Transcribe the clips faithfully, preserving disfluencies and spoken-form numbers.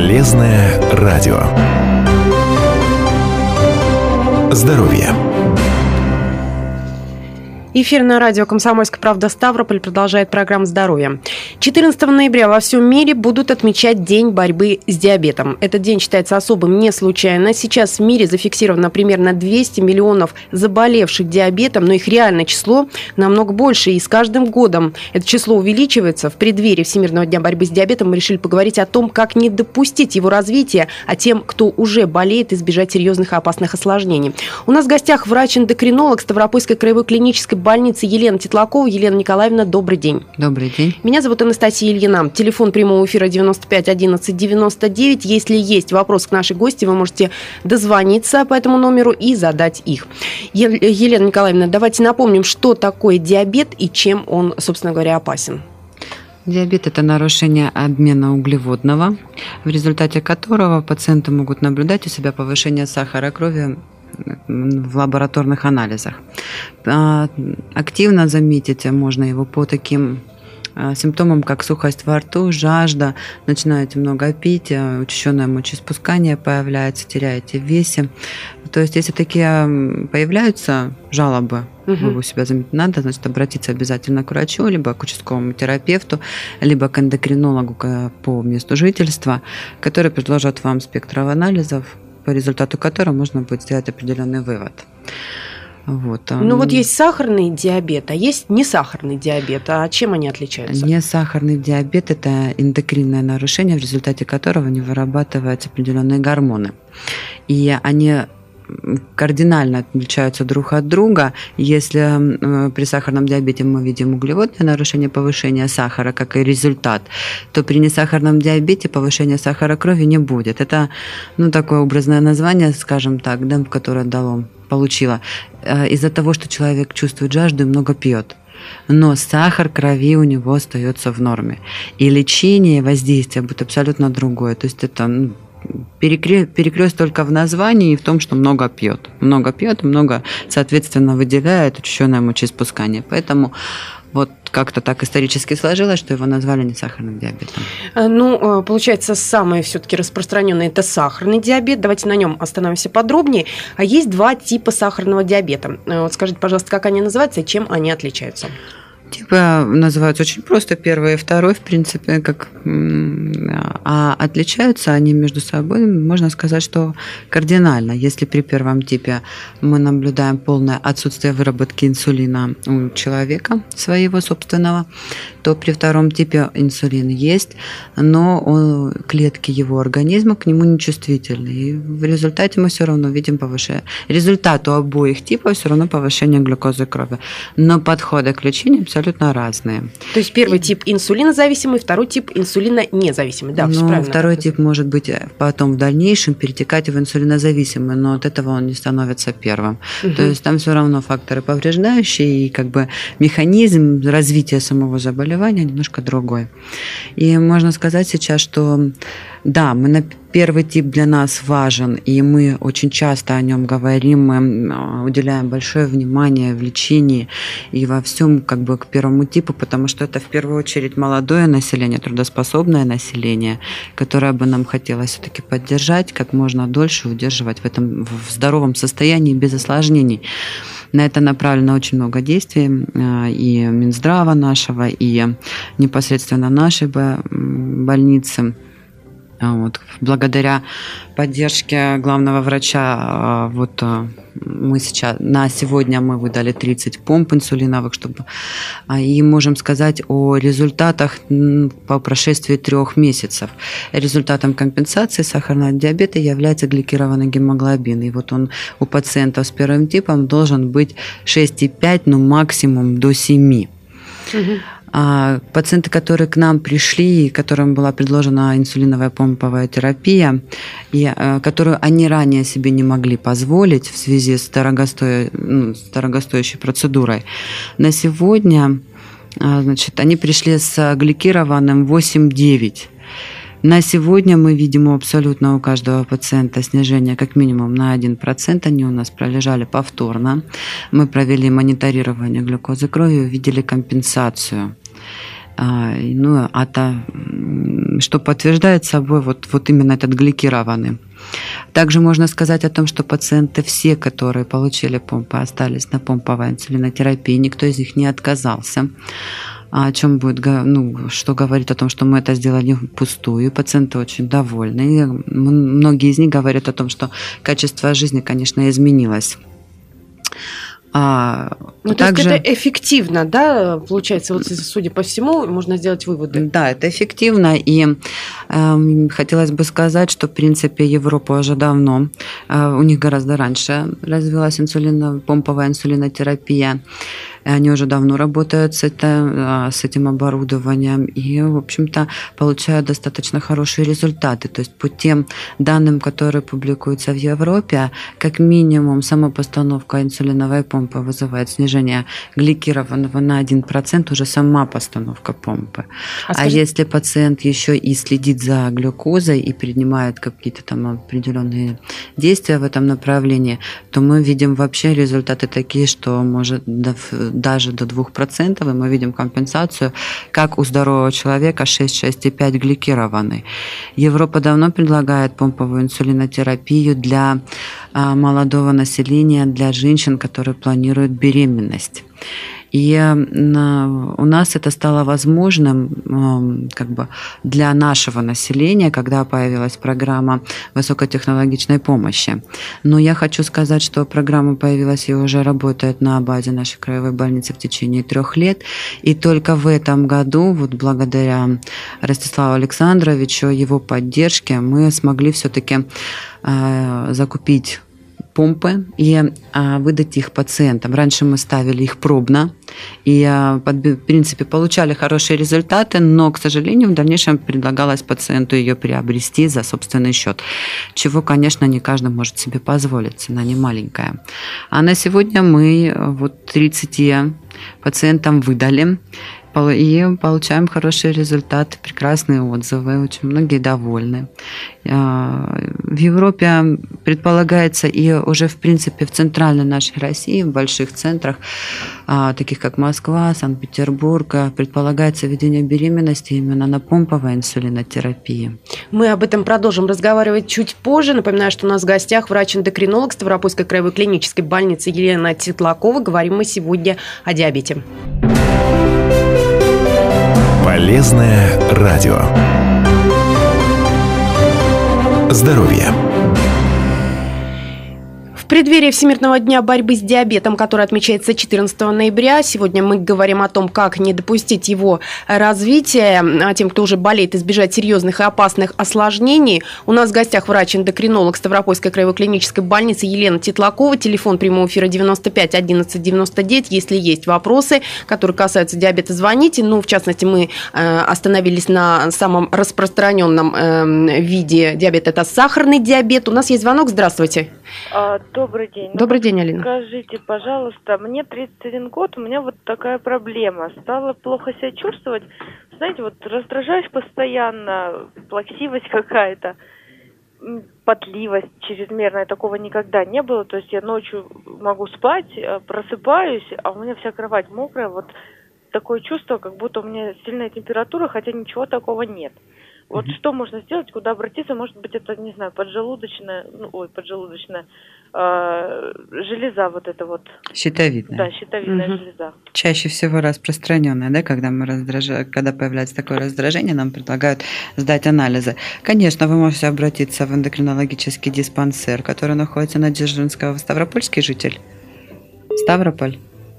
Полезное радио. Здоровье. Эфир на радио «Комсомольская правда» Ставрополь продолжает программу «Здоровье». четырнадцатого ноября во всем мире будут отмечать День борьбы с диабетом. Этот день считается особым не случайно. Сейчас в мире зафиксировано примерно двести миллионов заболевших диабетом, но их реальное число намного больше. И с каждым годом это число увеличивается. В преддверии Всемирного дня борьбы с диабетом мы решили поговорить о том, как не допустить его развития, а тем, кто уже болеет, избежать серьезных и опасных осложнений. У нас в гостях врач-эндокринолог Ставропольской краевой клинической больницы Елена Тетлакова. Елена Николаевна, добрый день. Добрый день. Меня зовут Анастасия Ильина. Телефон прямого эфира девяносто пять одиннадцать девяносто девять. Если есть вопрос к нашей гости, вы можете дозвониться по этому номеру и задать их. Елена Николаевна, давайте напомним, что такое диабет и чем он, собственно говоря, опасен. Диабет – это нарушение обмена углеводного, в результате которого пациенты могут наблюдать у себя повышение сахара крови в лабораторных анализах. Активно заметить можно его по таким симптомам, как сухость во рту, жажда, начинаете много пить, учащенное мочеиспускание появляется, теряете в весе. То есть, если такие появляются жалобы, угу. вы у себя заметить надо, значит, обратиться обязательно к врачу, либо к участковому терапевту, либо к эндокринологу по месту жительства, который предложит вам спектр анализов, по результату которого можно будет сделать определенный вывод. Вот. Ну вот есть сахарный диабет, а есть несахарный диабет. А чем они отличаются? Несахарный диабет – это эндокринное нарушение, в результате которого не вырабатываются определенные гормоны. И они кардинально отличаются друг от друга. Если при сахарном диабете мы видим углеводное нарушение, повышение сахара как и результат, то при несахарном диабете повышения сахара крови не будет. Это ну, такое образное название, скажем так, да, которое дало, получило из-за того, что человек чувствует жажду и много пьет. Но сахар крови у него остается в норме. И лечение, и воздействие будет абсолютно другое. То есть это ну, перекрест только в названии и в том, что много пьет. Много пьет, много, соответственно, выделяет учащенное мочеиспускание. Поэтому вот как-то так исторически сложилось, что его назвали несахарным диабетом. Ну, получается, самый все-таки распространенный – это сахарный диабет. Давайте на нем остановимся подробнее. А есть два типа сахарного диабета. Вот скажите, пожалуйста, как они называются и чем они отличаются? Типы называются очень просто. Первый и второй, в принципе, как... а отличаются они между собой, можно сказать, что кардинально. Если при первом типе мы наблюдаем полное отсутствие выработки инсулина у человека, своего собственного, то при втором типе инсулин есть, но он, клетки его организма к нему не чувствительны. И в результате мы все равно видим повышение. Результат у обоих типов все равно повышение глюкозы крови. Но подходы к лечению абсолютно разные. То есть первый и... тип инсулинозависимый, второй тип инсулинонезависимый. Да, ну, второй тип может быть потом в дальнейшем перетекать в инсулинозависимый, но от этого он не становится первым. Угу. То есть там все равно факторы повреждающие, и как бы механизм развития самого заболевания немножко другой. И можно сказать сейчас, что да, мы на первый тип для нас важен, и мы очень часто о нем говорим, мы уделяем большое внимание в лечении и во всем как бы к первому типу, потому что это в первую очередь молодое население, трудоспособное население, которое бы нам хотелось все-таки поддержать, как можно дольше удерживать в этом в здоровом состоянии без осложнений. На это направлено очень много действий и Минздрава нашего, и непосредственно нашей больницы. Вот. Благодаря поддержке главного врача вот мы сейчас, на сегодня мы выдали тридцать помп инсулиновых, чтобы, и можем сказать о результатах по прошествии трех месяцев. Результатом компенсации сахарного диабета является гликированный гемоглобин. И вот он у пациентов с первым типом должен быть шесть и пять, ну максимум до семи. Угу. А пациенты, которые к нам пришли, которым была предложена инсулиновая помповая терапия, и, которую они ранее себе не могли позволить в связи с, дорогосто... ну, с дорогостоящей процедурой, на сегодня значит, они пришли с гликированным восемь-девять. На сегодня мы видим абсолютно у каждого пациента снижение как минимум на один процент. Они у нас пролежали повторно. Мы провели мониторирование глюкозы крови и увидели компенсацию. Ну, это что подтверждает собой вот, вот именно этот гликированный. Также можно сказать о том, что пациенты все, которые получили помпы, остались на помповой инсулинотерапии, никто из них не отказался. О чем будет, ну, что говорит о том, что мы это сделали впустую. Пациенты очень довольны. И многие из них говорят о том, что качество жизни, конечно, изменилось. А, ну, также... То есть это эффективно, да, получается, вот, судя по всему, можно сделать выводы. Да, это эффективно, и э, хотелось бы сказать, что, в принципе, Европа уже давно, э, у них гораздо раньше развилась инсулино, помповая инсулинотерапия, они уже давно работают с, это, с этим оборудованием и, в общем-то, получают достаточно хорошие результаты. То есть по тем данным, которые публикуются в Европе, как минимум сама постановка инсулиновой помпы вызывает снижение гликированного на один процент, уже сама постановка помпы. А, скажи... а если пациент еще и следит за глюкозой и принимает какие-то там определенные действия в этом направлении, то мы видим вообще результаты такие, что может даже до двух процентов, и мы видим компенсацию, как у здорового человека шесть - шесть и пять гликированный. Европа давно предлагает помповую инсулинотерапию для молодого населения, для женщин, которые планируют беременность. И у нас это стало возможным как бы для нашего населения, когда появилась программа высокотехнологичной помощи. Но я хочу сказать, что программа появилась и уже работает на базе нашей краевой больницы в течение трех лет. И только в этом году, вот благодаря Ростиславу Александровичу, его поддержке, мы смогли все-таки закупить помпы и а, выдать их пациентам. Раньше мы ставили их пробно и, а, под, в принципе, получали хорошие результаты, но, к сожалению, в дальнейшем предлагалось пациенту ее приобрести за собственный счет, чего, конечно, не каждый может себе позволить, цена не маленькая. А на сегодня мы вот тридцати пациентам выдали и получаем хорошие результаты, прекрасные отзывы, очень многие довольны. В Европе предполагается и уже, в принципе, в центральной нашей России, в больших центрах, таких как Москва, Санкт-Петербург, предполагается введение беременности именно на помповой инсулинотерапии. Мы об этом продолжим разговаривать чуть позже. Напоминаю, что у нас в гостях врач-эндокринолог Ставропольской краевой клинической больницы Елена Тетлакова. Говорим мы сегодня о диабете. Полезное радио. Здоровье. В преддверии Всемирного дня борьбы с диабетом, который отмечается четырнадцатого ноября, сегодня мы говорим о том, как не допустить его развития, тем, кто уже болеет, избежать серьезных и опасных осложнений. У нас в гостях врач-эндокринолог Ставропольской краевой клинической больницы Елена Тетлакова. Телефон прямого эфира девяносто пять одиннадцать девяносто девять. Если есть вопросы, которые касаются диабета, звоните. Ну, в частности, мы остановились на самом распространенном виде диабета. Это сахарный диабет. У нас есть звонок. Здравствуйте. Добрый день. Добрый день, Алина. Скажите, пожалуйста, мне тридцать один год, у меня вот такая проблема. Стала плохо себя чувствовать. Знаете, вот раздражаюсь постоянно, плаксивость какая-то, потливость чрезмерная, такого никогда не было. То есть я ночью могу спать, просыпаюсь, а у меня вся кровать мокрая. Вот такое чувство, как будто у меня сильная температура, хотя ничего такого нет. Вот mm-hmm. что можно сделать, куда обратиться? Может быть, это, не знаю, поджелудочная, ну, ой, поджелудочная, э, железа вот эта вот. Щитовидная. Да, щитовидная mm-hmm. железа. Чаще всего распространенная, да, когда мы раздражаем, когда появляется такое раздражение, нам предлагают сдать анализы. Конечно, вы можете обратиться в эндокринологический диспансер, который находится на Дзержинского. Ставропольский житель? Ставрополь?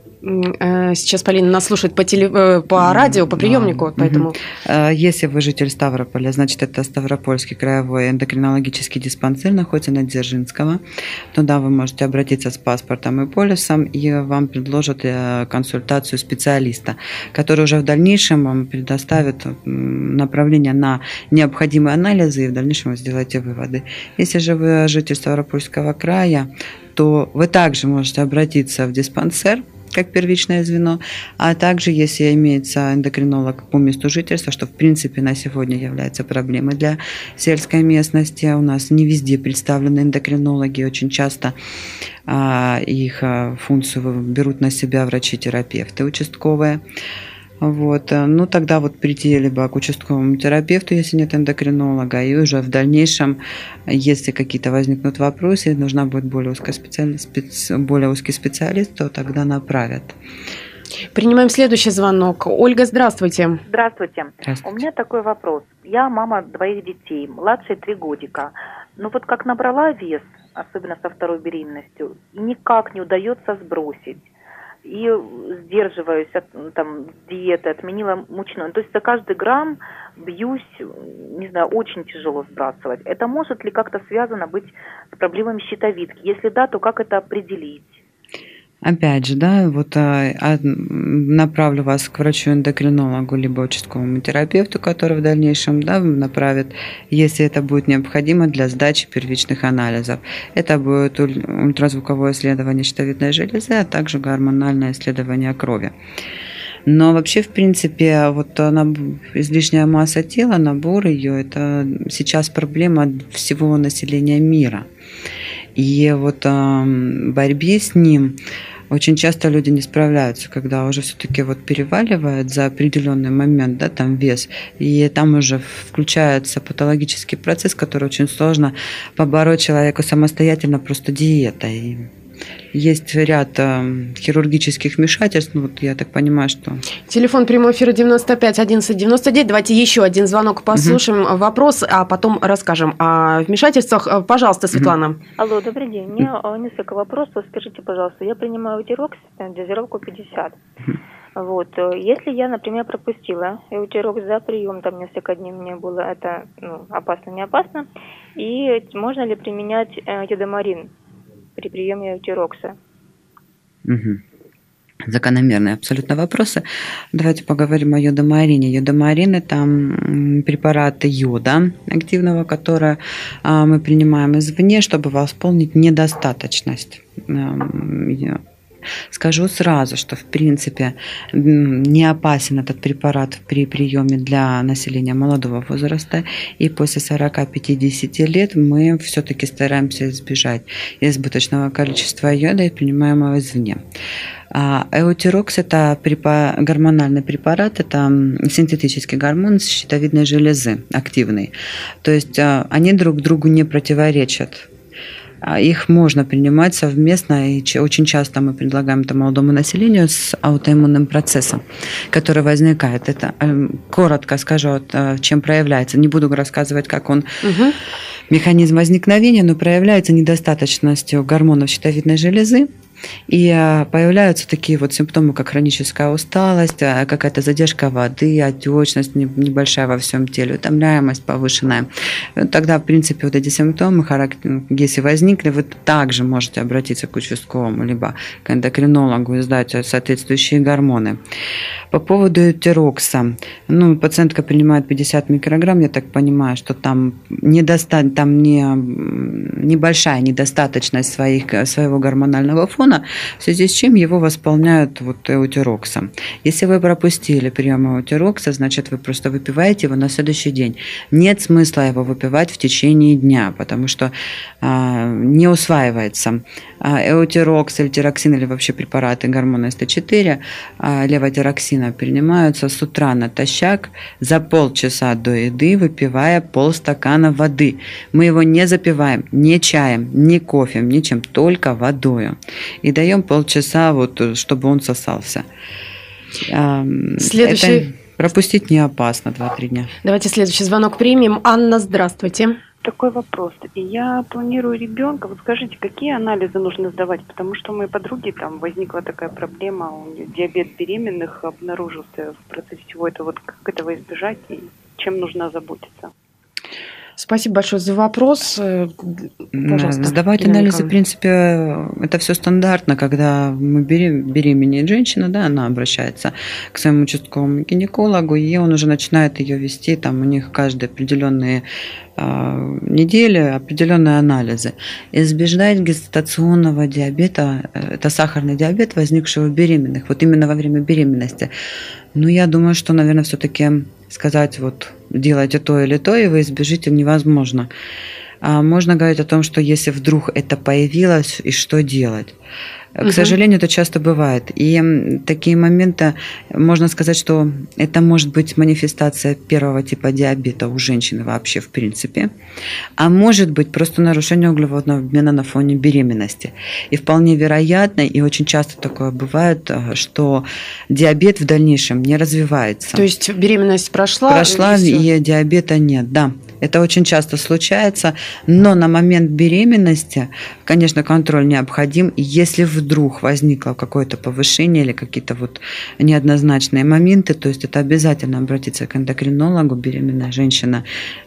Сейчас Полина нас слушает по, теле... по радио, по приемнику, да. Поэтому... Если вы житель Ставрополя, значит, это Ставропольский краевой эндокринологический диспансер, находится на Дзержинского. Туда вы можете обратиться с паспортом и полисом, и вам предложат консультацию специалиста, который уже в дальнейшем вам предоставит направление на необходимые анализы, и в дальнейшем вы сделаете выводы. Если же вы житель Ставропольского края, то вы также можете обратиться в диспансер, как первичное звено, а также, если имеется эндокринолог по месту жительства, что в принципе на сегодня является проблемой для сельской местности. У нас не везде представлены эндокринологи, очень часто а, их а, функцию берут на себя врачи-терапевты участковые. Вот. Ну, тогда вот прийти либо к участковому терапевту, если нет эндокринолога, и уже в дальнейшем, если какие-то возникнут вопросы, нужна будет более узкий специалист, специ... более узкий специалист, то тогда направят. Принимаем следующий звонок. Ольга, здравствуйте. Здравствуйте. Здравствуйте. У меня такой вопрос. Я мама двоих детей, младшей три годика. Ну вот как набрала вес, особенно со второй беременностью, и никак не удается сбросить. И сдерживаюсь от там, диеты, отменила мучное. То есть за каждый грамм бьюсь, не знаю, очень тяжело сбрасывать. Это может ли как-то связано быть с проблемами щитовидки? Если да, то как это определить? Опять же, да, вот а, направлю вас к врачу-эндокринологу либо участковому терапевту, который в дальнейшем, да, направит, если это будет необходимо для сдачи первичных анализов. Это будет ультразвуковое исследование щитовидной железы, а также гормональное исследование крови. Но вообще, в принципе, вот излишняя масса тела, набор ее, это сейчас проблема всего населения мира. И вот в борьбе с ним очень часто люди не справляются, когда уже все-таки вот переваливают за определенный момент, да, там вес, и там уже включается патологический процесс, который очень сложно побороть человеку самостоятельно просто диетой. Есть ряд э, хирургических вмешательств, ну, вот я так понимаю, что... Телефон прямого эфира девяносто пять одиннадцать девяносто девять. Давайте еще один звонок послушаем, угу. Вопрос, а потом расскажем о вмешательствах. Пожалуйста, Светлана. Угу. Алло, добрый день. У меня несколько вопросов. Скажите, пожалуйста, я принимаю Эутирокс, дозировку пятьдесят. Угу. Вот. Если я, например, пропустила Эутирокс за прием, там несколько дней мне было это ну, опасно, не опасно, и можно ли применять йодомарин при приеме Эутирокса? Угу. Закономерные абсолютно вопросы. Давайте поговорим о йодомарине. Йодомарин – это препараты йода активного, которые мы принимаем извне, чтобы восполнить недостаточность. Скажу сразу, что в принципе не опасен этот препарат при приеме для населения молодого возраста, и после сорок-пятьдесят лет мы все-таки стараемся избежать избыточного количества йода и принимаем его извне. Эутирокс – это гормональный препарат, это синтетический гормон щитовидной железы, активный. То есть они друг другу не противоречат. Их можно принимать совместно, и очень часто мы предлагаем это молодому населению с аутоиммунным процессом, который возникает. Это коротко скажу, чем проявляется. Не буду рассказывать, как он, угу. механизм возникновения, но проявляется недостаточностью гормонов щитовидной железы. И появляются такие вот симптомы, как хроническая усталость, какая-то задержка воды, отечность небольшая во всем теле, утомляемость повышенная. Тогда, в принципе, вот эти симптомы, если возникли, вы также можете обратиться к участковому либо к эндокринологу и сдать соответствующие гормоны. По поводу эутирокса. Ну, пациентка принимает пятьдесят микрограмм, я так понимаю, что там, недоста... там не... небольшая недостаточность своих... своего гормонального фона, в связи с чем его восполняют вот эутироксом. Если вы пропустили прием эутирокса, значит, вы просто выпиваете его на следующий день. Нет смысла его выпивать в течение дня, потому что а, не усваивается. А, эутирокс, эльтироксин или вообще препараты гормона эс тэ четыре, а, левотироксина принимаются с утра натощак за полчаса до еды, выпивая полстакана воды. Мы его не запиваем ни чаем, ни кофе, ничем, только водою. И даем полчаса, вот, чтобы он сосался. Следующий... Это пропустить не опасно, два-три дня. Давайте следующий звонок примем. Анна, здравствуйте. Такой вопрос. Я планирую ребенка. Вот скажите, какие анализы нужно сдавать? Потому что у моей подруги там возникла такая проблема, у нее диабет беременных обнаружился в процессе всего этого. Вот как этого избежать и чем нужно озаботиться? Спасибо большое за вопрос. Пожалуйста. Сдавать анализы, в принципе, это все стандартно, когда мы берем, беременеет женщина, да, она обращается к своему участковому гинекологу, и он уже начинает ее вести, там у них каждые определенные э, недели определенные анализы. Избежать гестационного диабета, это сахарный диабет, возникший у беременных, вот именно во время беременности. Ну, я думаю, что, наверное, все-таки сказать, вот, делайте то или то, и вы избежите, невозможно. А можно говорить о том, что если вдруг это появилось, и что делать? К угу. сожалению, это часто бывает. И такие моменты, можно сказать, что это может быть манифестация первого типа диабета у женщины вообще в принципе, а может быть просто нарушение углеводного обмена на фоне беременности. И вполне вероятно, и очень часто такое бывает, что диабет в дальнейшем не развивается. То есть беременность прошла? Прошла, и, и диабета нет, да. Это очень часто случается, но на момент беременности, конечно, контроль необходим. И если вдруг возникло какое-то повышение или какие-то вот неоднозначные моменты, то есть это обязательно обратиться к эндокринологу. Беременная женщина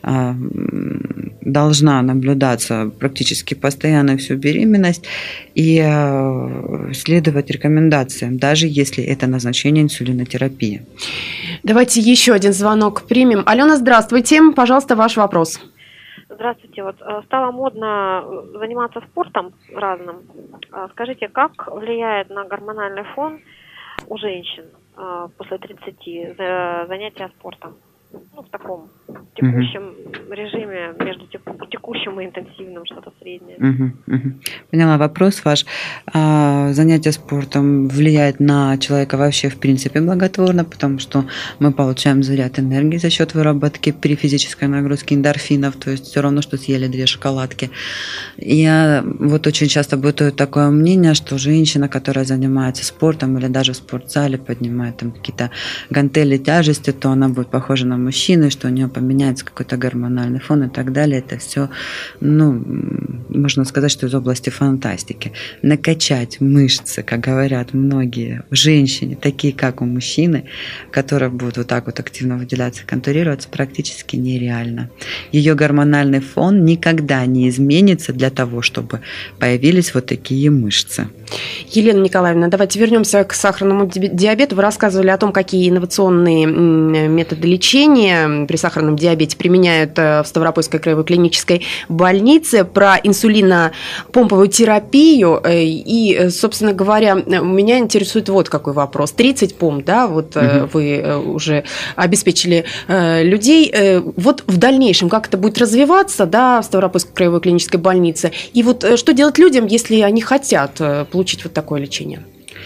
должна наблюдаться практически постоянно всю беременность и следовать рекомендациям, даже если это назначение инсулинотерапии. Давайте еще один звонок примем. Алена, здравствуйте. Пожалуйста, ваш вопрос. Здравствуйте. Вот стало модно заниматься спортом разным. Скажите, как влияет на гормональный фон у женщин после тридцати занятия спортом? Ну, в таком текущем угу. режиме, между текущим и интенсивным, что-то среднее. Угу, угу. Поняла вопрос ваш. А, занятие спортом влияет на человека вообще в принципе благотворно, потому что мы получаем заряд энергии за счет выработки при физической нагрузке эндорфинов, то есть все равно, что съели две шоколадки. И вот очень часто бытует такое мнение, что женщина, которая занимается спортом или даже в спортзале поднимает там какие-то гантели, тяжести, то она будет похожа на мужчины, что у нее поменяется какой-то гормональный фон и так далее. Это все, ну, можно сказать, что из области фантастики. Накачать мышцы, как говорят многие женщины, такие как у мужчины, которые будут вот так вот активно выделяться и контурироваться, практически нереально. Ее гормональный фон никогда не изменится для того, чтобы появились вот такие мышцы. Елена Николаевна, давайте вернемся к сахарному диабету. Вы рассказывали о том, какие инновационные методы лечения при сахарном диабете применяют в Ставропольской краевой клинической больнице, про инсулинопомповую терапию. И, собственно говоря, меня интересует вот какой вопрос. тридцать помп, да, вот угу. вы уже обеспечили людей. Вот в дальнейшем как это будет развиваться, да, в Ставропольской краевой клинической больнице? И вот что делать людям, если они хотят получить вот такое лечение?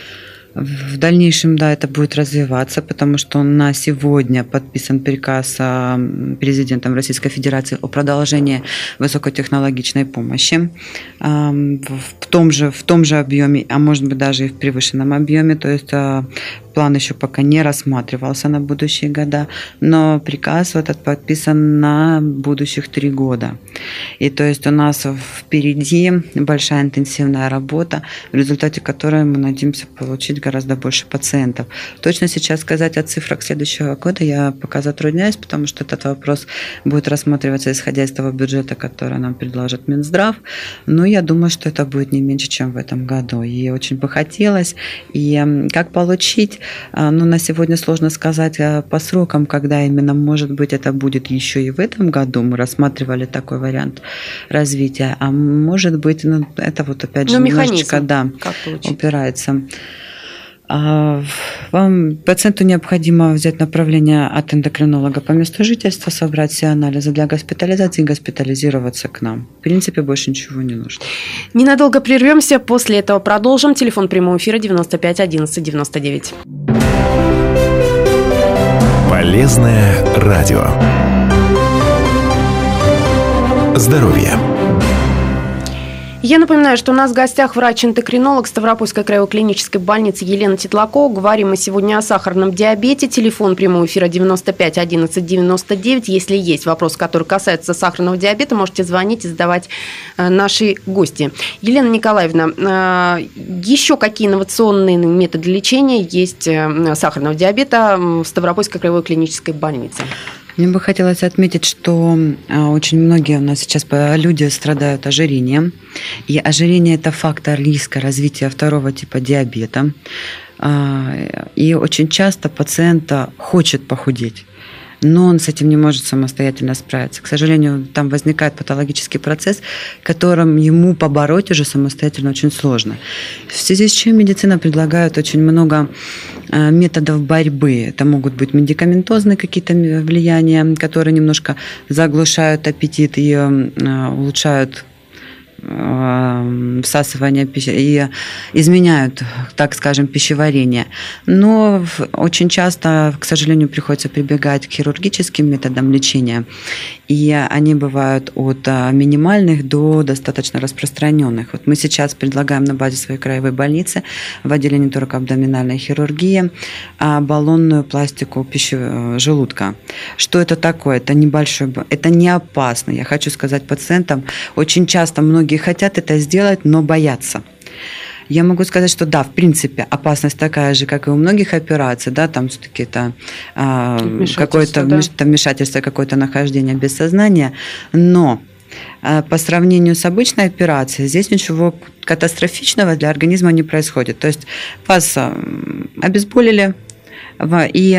В дальнейшем, да, это будет развиваться, потому что на сегодня подписан приказ президентом Российской Федерации о продолжении высокотехнологичной помощи в том же, в том же объеме, а может быть даже и в превышенном объеме. То есть план еще пока не рассматривался на будущие года, но приказ этот подписан на будущих три года. И то есть у нас впереди большая интенсивная работа, в результате которой мы надеемся получить гораздо больше пациентов. Точно сейчас сказать о цифрах следующего года я пока затрудняюсь, потому что этот вопрос будет рассматриваться исходя из того бюджета, который нам предложит Минздрав. Но я думаю, что это будет не меньше, чем в этом году. И очень бы хотелось. И как получить? Ну, на сегодня сложно сказать по срокам, когда именно, может быть, это будет еще и в этом году. Мы рассматривали такой вариант развития. А может быть, ну, это вот опять же немножечко, да, упирается. Вам, пациенту необходимо взять направление от эндокринолога по месту жительства, собрать все анализы для госпитализации и госпитализироваться к нам. В принципе, больше ничего не нужно. Ненадолго прервемся, после этого продолжим. Телефон прямого эфира девяносто пять одиннадцать девяносто девять. Полезное радио. Здоровье. Я напоминаю, что у нас в гостях врач-эндокринолог Ставропольской краевой клинической больницы Елена Тетлакова. Говорим мы сегодня о сахарном диабете. Телефон прямого эфира девяносто пять одиннадцать девяносто девять. Если есть вопросы, которые касаются сахарного диабета, можете звонить и задавать наши гости. Елена Николаевна, еще какие инновационные методы лечения есть сахарного диабета в Ставропольской краевой клинической больнице? Мне бы хотелось отметить, что очень многие у нас сейчас люди страдают ожирением. И ожирение – это фактор риска развития второго типа диабета. И очень часто пациент хочет похудеть, но он с этим не может самостоятельно справиться. К сожалению, там возникает патологический процесс, которым ему побороть уже самостоятельно очень сложно. В связи с чем медицина предлагает очень много методов борьбы. Это могут быть медикаментозные какие-то влияния, которые немножко заглушают аппетит и улучшают всасывания пищи и изменяют, так скажем, пищеварение. Но очень часто, к сожалению, приходится прибегать к хирургическим методам лечения, и они бывают от минимальных до достаточно распространенных. Вот мы сейчас предлагаем на базе своей краевой больницы в отделении торако-абдоминальной хирургии баллонную пластику пищевого желудка. Что это такое? Это небольшой, это не опасно. Я хочу сказать пациентам, очень часто многие хотят это сделать, но боятся. Я могу сказать, что да, в принципе, опасность такая же, как и у многих операций, да, там все-таки это а, какое-то да. вмешательство, какое-то нахождение без сознания, но а, по сравнению с обычной операцией здесь ничего катастрофичного для организма не происходит. То есть вас обезболили, и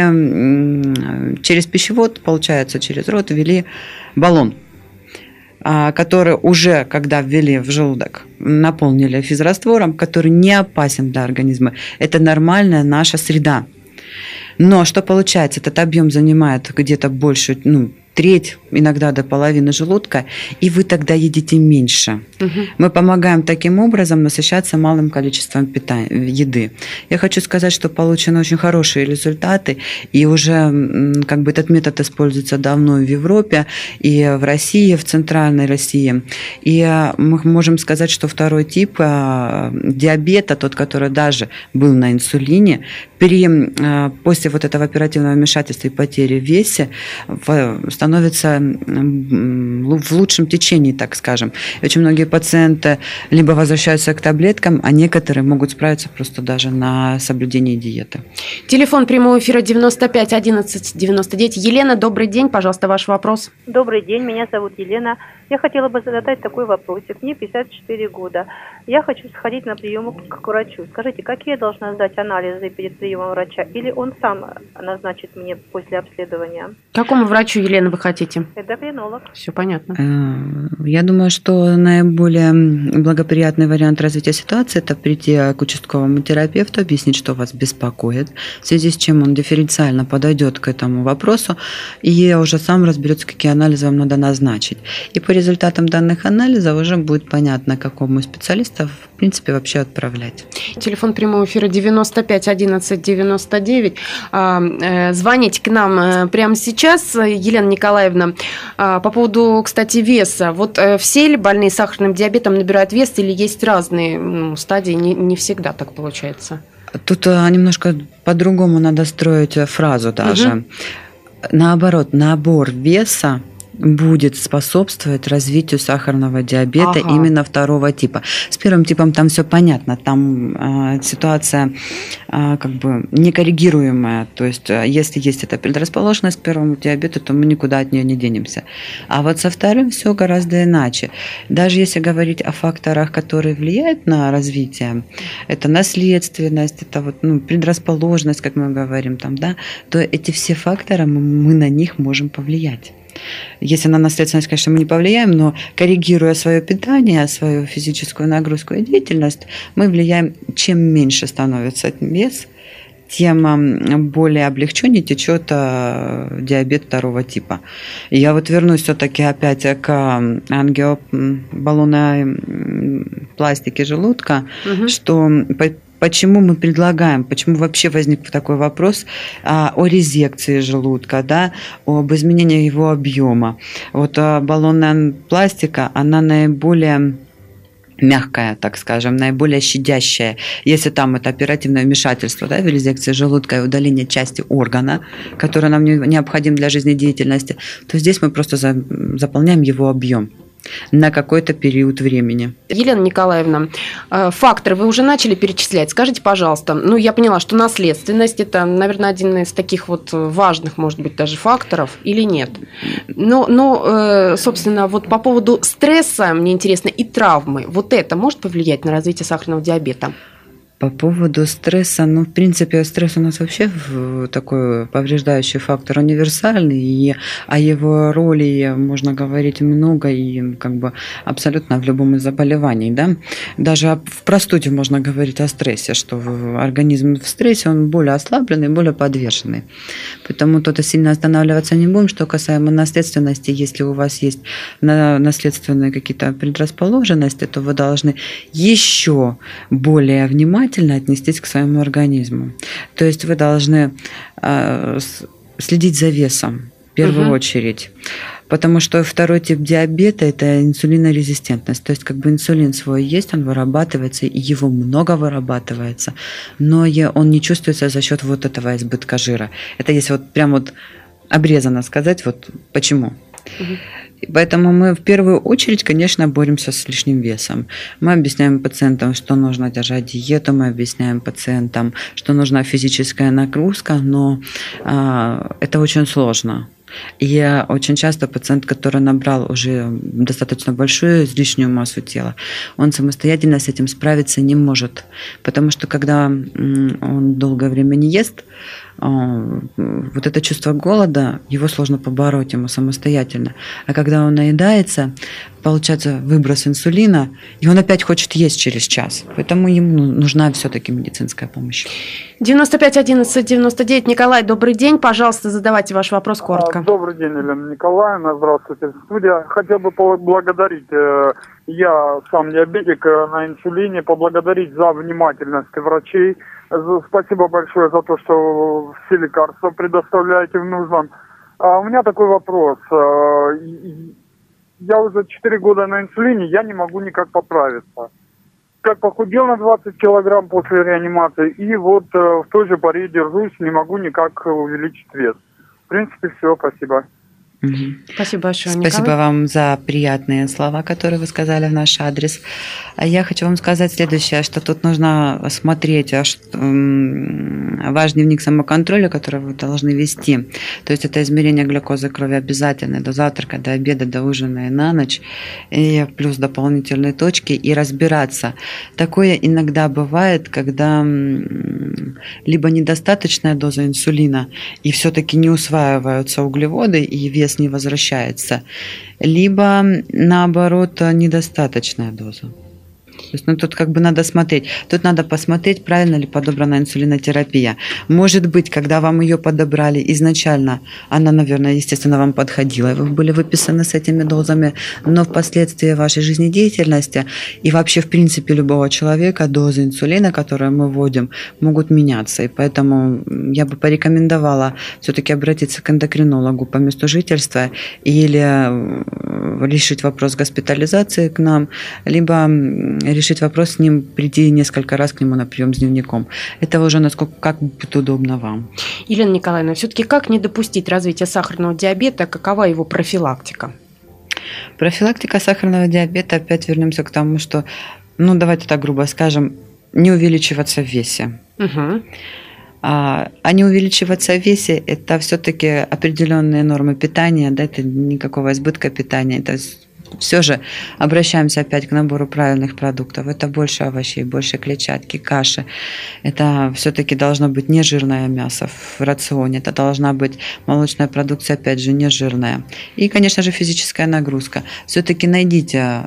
через пищевод, получается, через рот ввели баллон, который уже, когда ввели в желудок, наполнили физраствором, который не опасен для организма. Это нормальная наша среда. Но что получается? Этот объем занимает где-то больше, ну, треть, иногда до половины желудка, и вы тогда едите меньше. Угу. Мы помогаем таким образом насыщаться малым количеством питания, еды. Я хочу сказать, что получены очень хорошие результаты, и уже как бы этот метод используется давно в Европе, и в России, в Центральной России. И мы можем сказать, что второй тип диабета, тот, который даже был на инсулине, при, после вот этого оперативного вмешательства и потери в весе становится в лучшем течении, так скажем. И очень многие пациенты либо возвращаются к таблеткам, а некоторые могут справиться просто даже на соблюдении диеты. Телефон прямого эфира девяносто пять одиннадцать девяносто девять. Елена, добрый день, пожалуйста, ваш вопрос. Добрый день, меня зовут Елена. Я хотела бы задать такой вопросик. Мне пятьдесят четыре года. Я хочу сходить на прием к врачу. Скажите, какие я должна сдать анализы перед приемом врача? Или он сам назначит мне после обследования? К какому врачу, Елена, вы хотите? Эндокринолог. Все понятно. Я думаю, что наиболее благоприятный вариант развития ситуации – это прийти к участковому терапевту, объяснить, что вас беспокоит, в связи с чем он дифференциально подойдет к этому вопросу и уже сам разберется, какие анализы вам надо назначить. И по результатам данных анализов уже будет понятно, какому специалисту в принципе вообще отправлять. Телефон прямого эфира девяносто пять одиннадцать девяносто девять. Звоните к нам прямо сейчас, Елена Николаевна. По поводу, кстати, веса. Вот все ли больные сахарным диабетом набирают вес или есть разные ну, стадии? Не, не всегда так получается. Тут немножко по-другому надо строить фразу даже. Угу. Наоборот, набор веса будет способствовать развитию сахарного диабета ага. именно второго типа. С первым типом там все понятно, там э, ситуация э, как бы некоррегируемая, то есть э, если есть эта предрасположенность к первому диабету, то мы никуда от нее не денемся. А вот со вторым все гораздо иначе. Даже если говорить о факторах, которые влияют на развитие, это наследственность, это вот, ну, предрасположенность, как мы говорим, там, да, то эти все факторы, мы на них можем повлиять. Если на наследственность, конечно, мы не повлияем, но коррегируя свое питание, свою физическую нагрузку и деятельность, мы влияем, чем меньше становится вес, тем более облегченнее течет диабет второго типа. И я вот вернусь все-таки опять к ангиобаллонной пластике желудка, угу. что почему мы предлагаем, почему вообще возник такой вопрос а, о резекции желудка, да, об изменении его объема. Вот а, баллонная пластика, она наиболее мягкая, так скажем, наиболее щадящая. Если там это оперативное вмешательство, да, в резекции желудка и удаление части органа, который нам необходим для жизнедеятельности, то здесь мы просто за, заполняем его объем на какой-то период времени. Елена Николаевна, факторы вы уже начали перечислять. Скажите, пожалуйста, ну я поняла, что наследственность – это, наверное, один из таких вот важных, может быть, даже факторов или нет? Но, но собственно, вот по поводу стресса, мне интересно, и травмы, вот это может повлиять на развитие сахарного диабета? По поводу стресса, ну, в принципе, стресс у нас вообще такой повреждающий фактор, универсальный, и о его роли можно говорить много и как бы абсолютно в любом из заболеваний, да. Даже в простуде можно говорить о стрессе, что организм в стрессе, он более ослабленный, более подверженный. Поэтому тут сильно останавливаться не будем. Что касаемо наследственности, если у вас есть наследственные какие-то предрасположенности, то вы должны еще более внимательно отнестись к своему организму. То есть вы должны э, следить за весом в первую угу. очередь. Потому что второй тип диабета – это инсулинорезистентность. То есть как бы инсулин свой есть, он вырабатывается, и его много вырабатывается, но он не чувствуется за счет вот этого избытка жира. Это если вот прям вот обрезанно сказать, вот почему. Угу. Поэтому мы в первую очередь, конечно, боремся с лишним весом. Мы объясняем пациентам, что нужно держать диету, мы объясняем пациентам, что нужна физическая нагрузка, но а, это очень сложно. И очень часто пациент, который набрал уже достаточно большую излишнюю массу тела, он самостоятельно с этим справиться не может. Потому что когда он долгое время не ест, вот это чувство голода, его сложно побороть ему самостоятельно. А когда он наедается, получается выброс инсулина, и он опять хочет есть через час. Поэтому ему нужна все-таки медицинская помощь. девяносто пять одиннадцать девяносто девять. Николай, добрый день. Пожалуйста, задавайте ваш вопрос коротко. Добрый день, Елена Николаевна. Здравствуйте. Студия. Хотел бы поблагодарить, я сам диабетик на инсулине, поблагодарить за внимательность врачей. Спасибо большое за то, что все лекарства предоставляете в нужном. А у меня такой вопрос. Я уже четыре года на инсулине, я не могу никак поправиться. Как похудел на двадцать килограмм после реанимации, и вот в той же паре держусь, не могу никак увеличить вес. В принципе, все, спасибо. Угу. Спасибо большое, Спасибо Николай. вам за приятные слова, которые вы сказали в наш адрес. Я хочу вам сказать следующее, что тут нужно смотреть ваш дневник самоконтроля, который вы должны вести. То есть это измерение глюкозы крови обязательно до завтрака, до обеда, до ужина и на ночь, и плюс дополнительные точки, и разбираться. Такое иногда бывает, когда либо недостаточная доза инсулина, и все-таки не усваиваются углеводы, и вес не возвращается, либо наоборот недостаточная доза. То есть, ну, тут как бы надо смотреть. Тут надо посмотреть, правильно ли подобрана инсулинотерапия. Может быть, когда вам ее подобрали изначально, она, наверное, естественно, вам подходила, и вы были выписаны с этими дозами, но впоследствии вашей жизнедеятельности и вообще, в принципе, любого человека дозы инсулина, которые мы вводим, могут меняться. И поэтому я бы порекомендовала все-таки обратиться к эндокринологу по месту жительства или решить вопрос госпитализации к нам, либо решить вопрос с ним, прийти несколько раз к нему на прием с дневником. Это уже насколько как будет удобно вам. Елена Николаевна, все-таки как не допустить развития сахарного диабета, какова его профилактика? Профилактика сахарного диабета, опять вернемся к тому, что, ну давайте так грубо скажем, не увеличиваться в весе. Угу. А не увеличиваться в весе – это все-таки определенные нормы питания, да, это никакого избытка питания, это все же обращаемся опять к набору правильных продуктов. Это больше овощей, больше клетчатки, каши. Это все-таки должно быть нежирное мясо в рационе. Это должна быть молочная продукция, опять же, нежирная. И, конечно же, физическая нагрузка. Все-таки найдите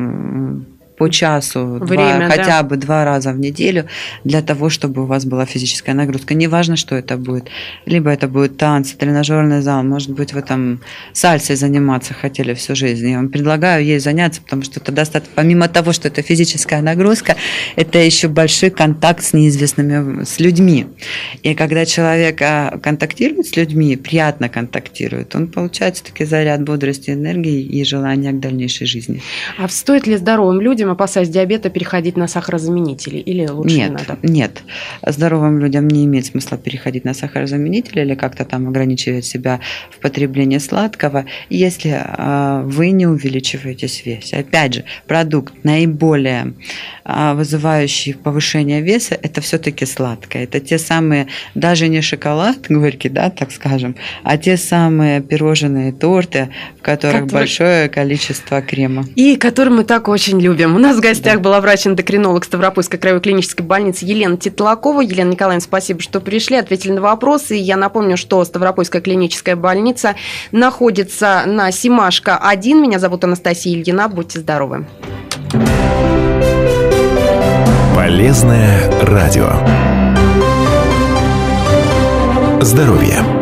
по часу, Время, два, да. хотя бы два раза в неделю для того, чтобы у вас была физическая нагрузка. Неважно, что это будет. Либо это будет танцы, тренажерный зал, может быть, вы там сальсой заниматься хотели всю жизнь. Я вам предлагаю ей заняться, потому что это достаточно, помимо того, что это физическая нагрузка, это еще большой контакт с неизвестными, с людьми. И когда человек контактирует с людьми, приятно контактирует, он получает все-таки заряд бодрости, энергии и желания к дальнейшей жизни. А стоит ли здоровым людям, опасаясь диабета, переходить на сахарозаменители или лучше нет, не надо? Нет, здоровым людям не имеет смысла переходить на сахарозаменители или как-то там ограничивать себя в потреблении сладкого, если э, вы не увеличиваетесь в весе. Опять же, продукт наиболее э, вызывающий повышение веса, это все-таки сладкое. Это те самые, даже не шоколад горький, да, так скажем, а те самые пирожные торты, в которых Который... большое количество крема. И которые мы так очень любим. У нас в гостях была врач-эндокринолог Ставропольской краевой клинической больницы Елена Тетлакова. Елена Николаевна, спасибо, что пришли, ответили на вопросы. Я напомню, что Ставропольская клиническая больница находится на Семашко один. Меня зовут Анастасия Ильина. Будьте здоровы. Полезное радио. Здоровье.